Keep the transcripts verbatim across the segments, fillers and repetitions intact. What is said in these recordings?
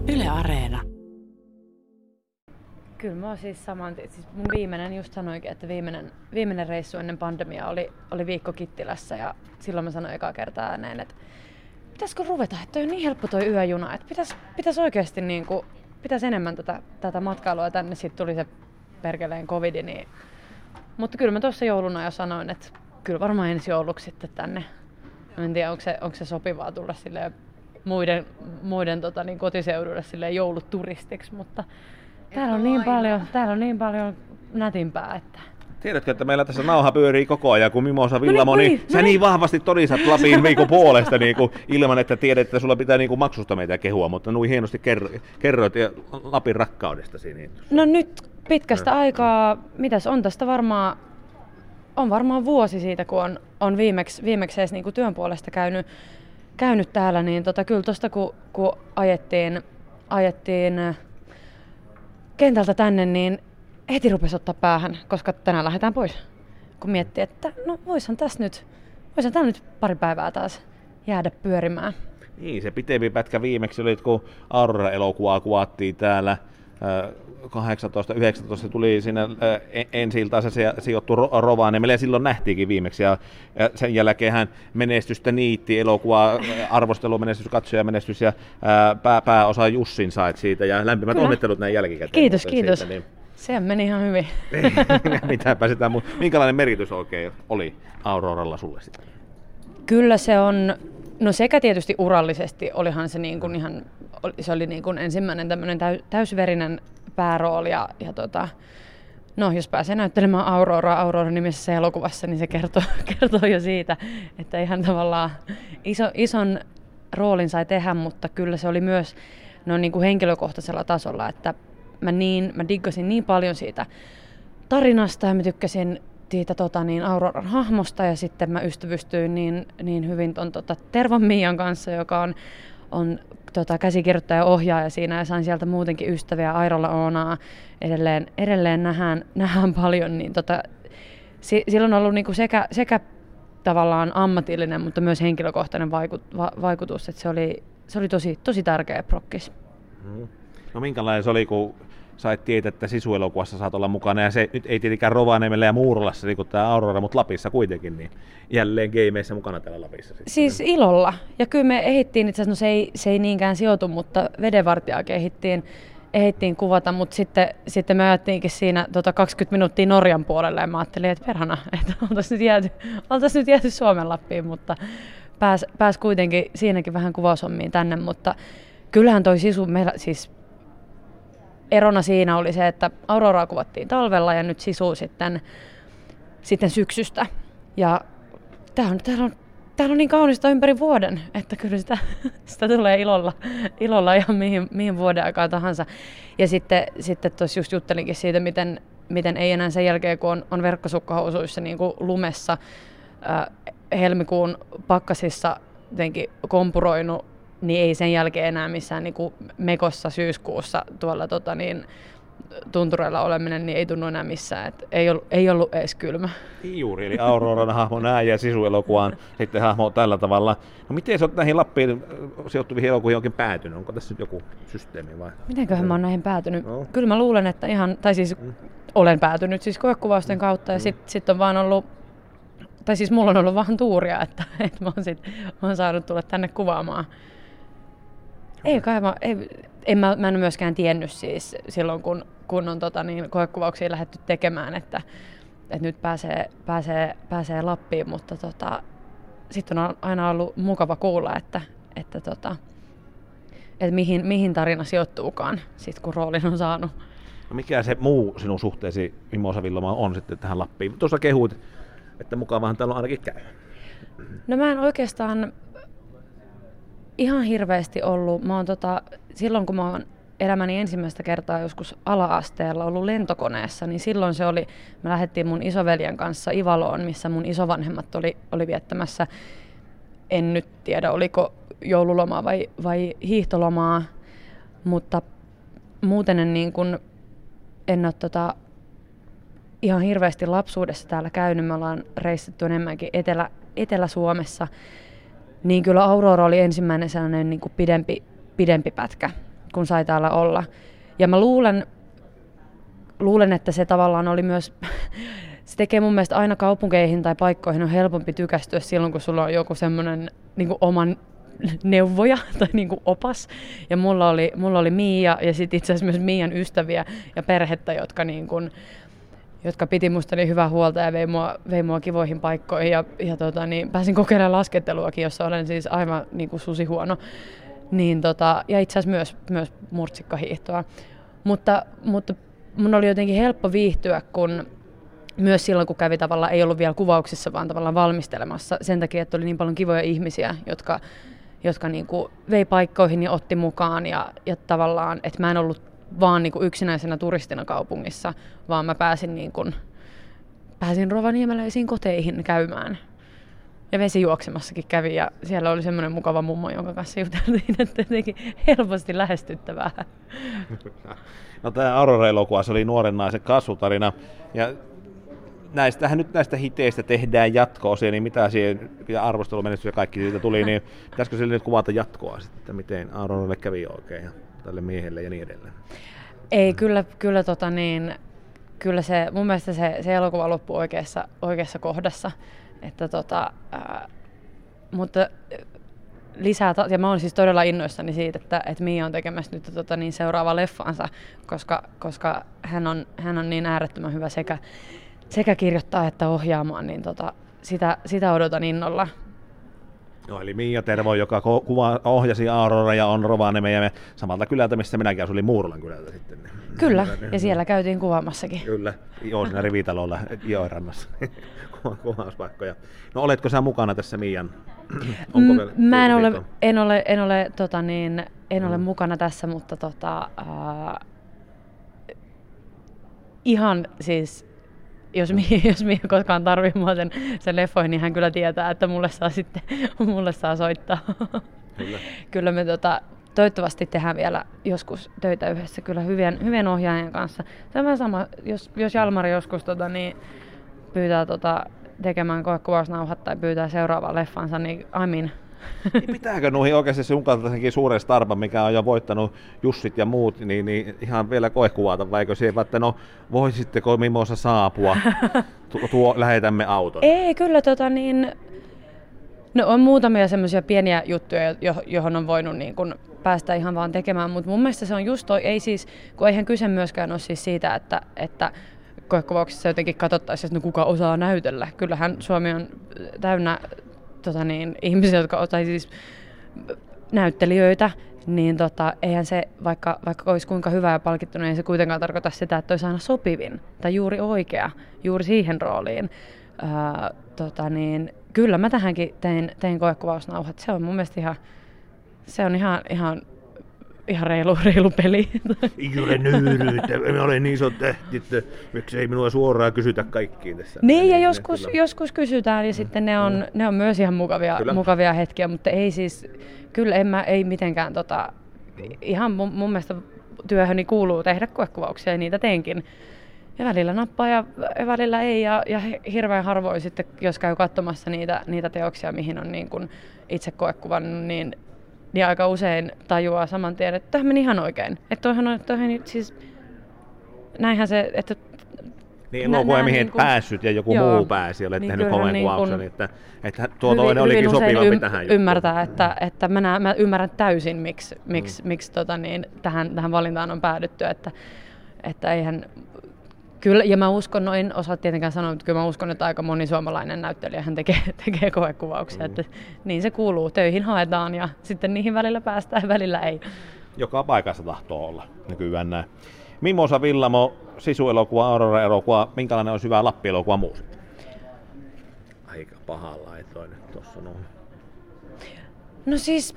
Yle Areena. Kyllä mä oon siis saman, siis mun viimeinen just sanoikin, että viimeinen, viimeinen reissu ennen pandemiaa oli, oli viikko Kittilässä ja silloin mä sanoin ekaa kertaa ääneen, että pitäisikö ruveta, että toi on niin helppo toi yöjuna, että pitäis, pitäis oikeesti niinku, pitäis enemmän tätä, tätä matkailua tänne, sit tuli se perkeleen covidi, niin mutta kyllä mä tuossa jouluna jo sanoin, että kyllä varmaan ensi jouluksi sitten tänne. En tiedä, onko se, onko se sopivaa tulla silleen muiden, muiden tota, niin kotiseudulle silleen jouluturistiksi, mutta täällä on, niin paljon, täällä on niin paljon nätimpää, että... Tiedätkö, että meillä tässä nauha pyörii koko ajan, kun Mimosa Villamo, no niin, niin, no sä niin. niin vahvasti todistat Lapin viikon puolesta niin kuin, ilman, että tiedät, että sulla pitää niin kuin, maksusta meitä kehua, mutta nuin hienosti kerro, kerroit ja Lapin rakkaudestasi. Niin. No nyt pitkästä no. aikaa, mitäs on tästä varmaan, on varmaan vuosi siitä, kun on, on viimeksi, viimeksi edes niin kuin työn puolesta käynyt, käynyt täällä, niin tota, kyllä tuosta kun, kun ajettiin, ajettiin kentältä tänne, niin heti rupesi ottaa päähän, koska tänään lähdetään pois. Kun miettii, että no voisin tässä nyt, voisin täällä nyt pari päivää taas jäädä pyörimään. Niin, se pitempi pätkä viimeksi oli, kun Aurora-elokuvaa kuvattiin täällä. kahdeksantoista yhdeksäntoista tuli siinä ensi iltaan, se sijoittui Rovaniemelle ja silloin nähtiinkin viimeksi. Ja sen jälkeen menestystä niitti, elokuvaa, arvostelumenestys, katsojamenestys ja pää, pääosa Jussin sait siitä. Ja lämpimät Kyllä. onnittelut näin jälkikäteen. Kiitos, kiitos. Siitä, niin... Se meni ihan hyvin. Mitä pääsetään, mutta minkälainen merkitys oikein oli Auroralla sulle sitten? Kyllä se on, no sekä tietysti urallisesti olihan se niin kuin ihan, se oli niin kuin ensimmäinen tämmöinen täysverinen päärooli ja, ja tota, no jos pääsee näyttelemään Auroraa Aurora-nimisessä elokuvassa, niin se kertoo, kertoo jo siitä, että ihan tavallaan iso, ison roolin sai tehdä, mutta kyllä se oli myös no niin kuin henkilökohtaisella tasolla, että mä, niin, mä diggasin niin paljon siitä tarinasta ja mä tykkäsin siitä tota, niin Auroran hahmosta ja sitten mä ystävystyin niin, niin hyvin ton tota, Tervan Miian kanssa, joka on, on tota, käsikirjoittaja ja ohjaaja siinä ja sain sieltä muutenkin ystäviä. Airolla Oonaa edelleen, edelleen nähdään, nähdään paljon, niin tota, si, sillä on ollut niinku sekä, sekä tavallaan ammatillinen, mutta myös henkilökohtainen vaikut, va, vaikutus, että se oli, se oli tosi, tosi tärkeä prokkis. No minkälainen se oli, kun sait tietää, että Sisu-elokuvassa saat olla mukana, ja se nyt ei tietenkään Rovaniemellä ja Muurolassa, niin kuin tämä Aurora, mutta Lapissa kuitenkin, niin jälleen gameissä mukana täällä Lapissa. Sitten. Siis ilolla. Ja kyllä me ehdittiin, itse asiassa, no se ei, se ei niinkään sijoitu, mutta vedenvartijaakin ehdittiin, ehdittiin kuvata, mutta sitten, sitten me ajattiinkin siinä tota kaksikymmentä minuuttia Norjan puolelle, ja mä ajattelin, että perhana, että oltaisiin nyt jääty, oltaisi nyt jääty Suomen Lappiin, mutta pääs, pääs kuitenkin siinäkin vähän kuvaushommiin tänne, mutta kyllähän toi Sisu, meillä siis erona siinä oli se, että Auroraa kuvattiin talvella ja nyt Sisu sitten, sitten syksystä. Ja tää on, täällä, on, täällä on niin kaunista ympäri vuoden, että kyllä sitä, sitä tulee ilolla, ilolla ihan mihin, mihin vuoden aikaan tahansa. Ja sitten, sitten tuossa just juttelinkin siitä, miten, miten ei enää sen jälkeen, kun on, on verkkosukkahousuissa niin kuin lumessa äh, helmikuun pakkasissa jotenkin kompuroinut, niin ei sen jälkeen enää missään niin kuin mekossa syyskuussa tuolla tota, niin, tuntureilla oleminen, niin ei tunnu enää missään. Et ei, ollut, ei ollut edes kylmä. Juuri, eli Auroran hahmo näin ja Sisu-elokuvaan sitten hahmo tällä tavalla. No miten sä oot näihin Lappiin sijoittuviin elokuviin oikein päätynyt? Onko tässä nyt joku systeemi vai? Mitenköhän mä oon näihin päätynyt? No. Kyllä mä luulen, että ihan, tai siis mm. olen päätynyt siis koekuvausten kautta ja mm. sitten sit on vaan ollut, tai siis mulla on ollut vaan tuuria, että, että mä, oon sit, mä oon saanut tulla tänne kuvaamaan. Ei kai mä, ei, en mä, mä en myöskään tiennyt siis silloin, kun, kun on tota, niin, koekuvauksia lähdetty tekemään, että, että nyt pääsee, pääsee, pääsee Lappiin, mutta tota, sitten on aina ollut mukava kuulla, että, että, tota, että mihin, mihin tarina sijoittuukaan, sit kun roolin on saanut. No mikä se muu sinun suhteesi Mimosa Villamoon on sitten tähän Lappiin? Tuossa kehuit, että mukavahan täällä on ainakin käy. No mä en oikeastaan ihan hirveästi ollut. Mä oon tota, silloin kun mä oon elämäni ensimmäistä kertaa joskus ala-asteella ollut lentokoneessa, niin silloin se oli, me lähdettiin mun isoveljen kanssa Ivaloon, missä mun isovanhemmat oli, oli viettämässä, en nyt tiedä oliko joululomaa vai, vai hiihtolomaa, mutta muuten en, niin kun, en ole tota, ihan hirveästi lapsuudessa täällä käynyt. Me ollaan reissattu enemmänkin Etelä, Etelä-Suomessa. Niin kyllä Aurora oli ensimmäinen sellainen niin kuin pidempi, pidempi pätkä kun sai täällä olla. Ja mä luulen, luulen että se tavallaan oli myös, se tekee mun mielestä aina kaupunkeihin tai paikkoihin on helpompi tykästyä silloin, kun sulla on joku semmoinen niin kuin oman neuvoja tai niin kuin opas. Ja mulla oli, mulla oli Miia ja sitten itse asiassa myös Miian ystäviä ja perhettä, jotka, niin kuin, jotka piti musta niin hyvää huolta ja vei mua, vei mua kivoihin paikkoihin. Ja, ja tota, niin pääsin kokeilemaan lasketteluakin, jossa olen siis aivan niin kuin susihuono. Niin, tota, ja itse asiassa myös, myös murtsikkahiihtoa. Mutta, mutta mun oli jotenkin helppo viihtyä, kun myös silloin, kun kävi tavallaan, ei ollut vielä kuvauksissa, vaan tavallaan valmistelemassa. Sen takia, että oli niin paljon kivoja ihmisiä, jotka, jotka niin kuin vei paikkoihin ja otti mukaan. Ja, ja tavallaan, että mä en ollut vaan niin kuin yksinäisenä turistina kaupungissa, vaan mä pääsin, niin kuin, pääsin rovaniemeläisiin koteihin käymään. Ja vesijuoksemassakin kävi ja siellä oli semmoinen mukava mummo, jonka kanssa juteltiin, että jotenkin helposti lähestyttävää. No tämä Aurora-elokuva, se oli nuoren naisen kasvutarina. Ja näistähän nyt näistä hiteistä tehdään jatko-osia, niin mitä siihen arvostelumenestys ja kaikki siitä tuli, niin pitäisikö sille nyt kuvata jatkoa sitten, että miten Auroralle kävi oikein ja tälle miehelle ja niin edelleen? Ei, kyllä, kyllä, tota niin, kyllä se, mun mielestä se, se elokuva loppui oikeassa, oikeassa kohdassa. Että tota, ää, mutta lisää, ja mä olen siis todella innoissani siitä, että, että Miia on tekemässä nyt tota, niin seuraava leffansa, koska, koska hän, on, hän on niin äärettömän hyvä sekä, sekä kirjoittaa että ohjaamaan, niin tota, sitä, sitä odotan innolla. No, eli Miia Tervo, joka kuva, ohjasi Aurora ja on Rovaniemen ja me samalta kylältä, missä minäkin asuin, Muurulan kylältä sitten. Kyllä, ja siellä käytiin kuvaamassakin. Kyllä, joo, siinä rivitalolla Joenrannassa kuvauspaikkoja. No oletko sä mukana tässä Miian? Onko vielä Mä en ole, en ole, en ole, tota niin, en ole mm. mukana tässä, mutta tota, uh, ihan siis jos Mia, jos Mia koskaan tarvii mua sen, sen leffoihin, niin hän kyllä tietää, että mulle saa sitten mulle saa soittaa. Kyllä, kyllä me tota, toivottavasti tehdään vielä joskus töitä yhdessä kyllä hyvien, hyvien ohjaajien kanssa. Se on vähän sama, jos, jos Jalmari joskus tota, niin pyytää tota, tekemään koekuvausnauhat tai pyytää seuraavaa leffansa, niin amin. Pitääkö noihin oikeasti sun kaltaisenkin suuren starpan, mikä on jo voittanut Jussit ja muut, niin, niin ihan vielä koekuvata, vaikka siihen, että no voisitteko Mimosa saapua, tuo, tuo, lähetämme auton? Ei, kyllä tota niin, no on muutamia semmoisia pieniä juttuja, johon on voinut niin kun päästä ihan vaan tekemään, mutta mun mielestä se on just toi, ei siis, kun eihän kyse myöskään ole siis siitä, että, että koekuvauksessa jotenkin katsottaisiin, että no kuka osaa näytellä. Kyllähän Suomi on täynnä tota niin, ihmisiä, jotka osaa siis näyttelijöitä, niin tota, eihän se, vaikka, vaikka olisi kuinka hyvä ja palkittu, niin ei se kuitenkaan tarkoita sitä, että olisi aina sopivin tai juuri oikea, juuri siihen rooliin. Ää, tota niin, kyllä mä tähänkin tein, tein koekuvausnauhat. Se on mun mielestä ihan, se on ihan, ihan, ihan reilu, reilu peli. Ei ole nöyryyttä, mä olen niin iso tähti, että miksei minua suoraan kysytä kaikkiin tässä. Niin, ja joskus, joskus kysytään, ja sitten ne on, ne on myös ihan mukavia, mukavia hetkiä, mutta ei siis, kyllä en mä, ei mitenkään, tota, ihan mun, mun mielestä työhöni kuuluu tehdä koekuvauksia, ja niitä teenkin. Ja välillä nappaa ja välillä ei, ja, ja hirveän harvoin sitten, jos käy katsomassa niitä, niitä teoksia, mihin on niin kuin itse koekuvannut, niin niin aika usein tajuaa saman tien, että tämä meni ihan oikein. Että toihan on, toihan siis, näinhän se, että niin elokuva, mihin et päässyt ja joku joo, muu pääsi, olet niin tehnyt kovin niin kuvauksen, että, että tuo toinen olikin sopivampi ym, tähän ymmärtää, juttuun. Että, että mä, näen, mä ymmärrän täysin, miksi, miksi, mm. miksi tota niin, tähän, tähän valintaan on päädytty, että, että eihän, kyllä, ja mä uskon, no en osaa tietenkään sanoa, mutta kyllä mä uskon, että aika moni suomalainen näyttelijä hän tekee, tekee koekuvauksia, mm. että niin se kuuluu, töihin haetaan ja sitten niihin välillä päästään ja välillä ei. Joka paikassa tahtoo olla nykyään näin. Mimosa Villamo, Sisu-elokuva, Aurora-elokuva, minkälainen on hyvä Lappi-elokuva muu sitten? Aika paha laitoin nyt tuossa noin. No siis,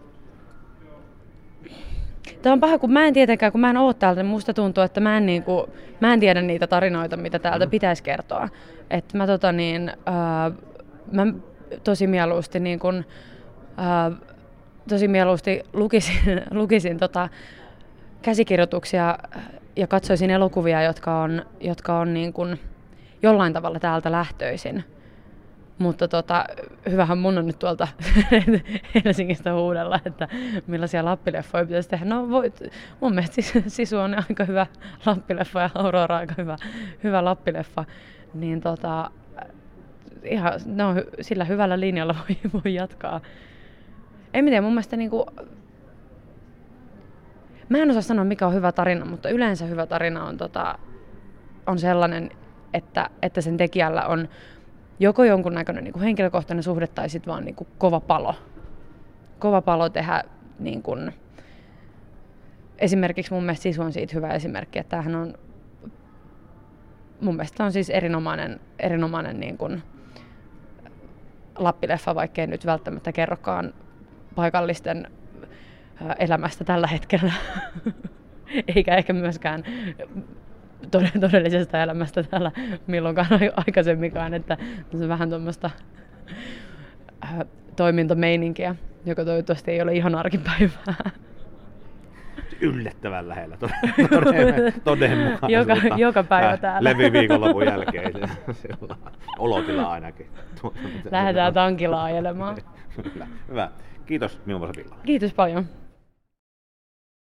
tämä on paha, kun mä en tietenkään, kun mä en oo täältä, niin musta tuntuu, että mä en, niinku, mä en tiedä niitä tarinoita, mitä täältä mm. pitäisi kertoa. Että mä tota niin, ää, mä tosi mieluusti niin kun, ää, tosi mieluusti lukisin, lukisin tota käsikirjoituksia ja katsoisin elokuvia, jotka on, jotka on niin kun jollain tavalla täältä lähtöisin. Mutta tota, hyvähän mun on nyt tuolta Helsingistä huudella, että millaisia Lappileffoja pitäisi tehdä. No voit, mun mielestä Sisu on aika hyvä Lappileffa ja Aurora aika hyvä, hyvä Lappileffa. Niin tota, ihan, no, sillä hyvällä linjalla voi, voi jatkaa. En tiedä, mun mielestä niinku, mä en osaa sanoa mikä on hyvä tarina, mutta yleensä hyvä tarina on, tota, on sellainen, että, että sen tekijällä on joko jonkunnäköinen niin kuin henkilökohtainen suhde tai sitten vaan niin kuin kova palo. Kova palo tehdä, niin kuin, esimerkiksi mun mielestä Sisu on siitä hyvä esimerkki, että tämähän on, mun mielestä on siis erinomainen, erinomainen niin kuin Lappileffa, vaikkei nyt välttämättä kerrokaan paikallisten elämästä tällä hetkellä, eikä ehkä myöskään todellisesta elämästä täällä milloinkaan aikaisemminkaan, että se on vähän tuommoista äh, toimintameininkiä, joka toivottavasti ei ole ihan arkipäivää. Yllättävän lähellä toden, toden mukaan. Joka, joka päivä äh, täällä. Levi viikonlopun jälkeen. Olotila ainakin. Lähdetään tankilla ajelemaan. Hyvä. Kiitos, Milvosa Villa. Kiitos paljon.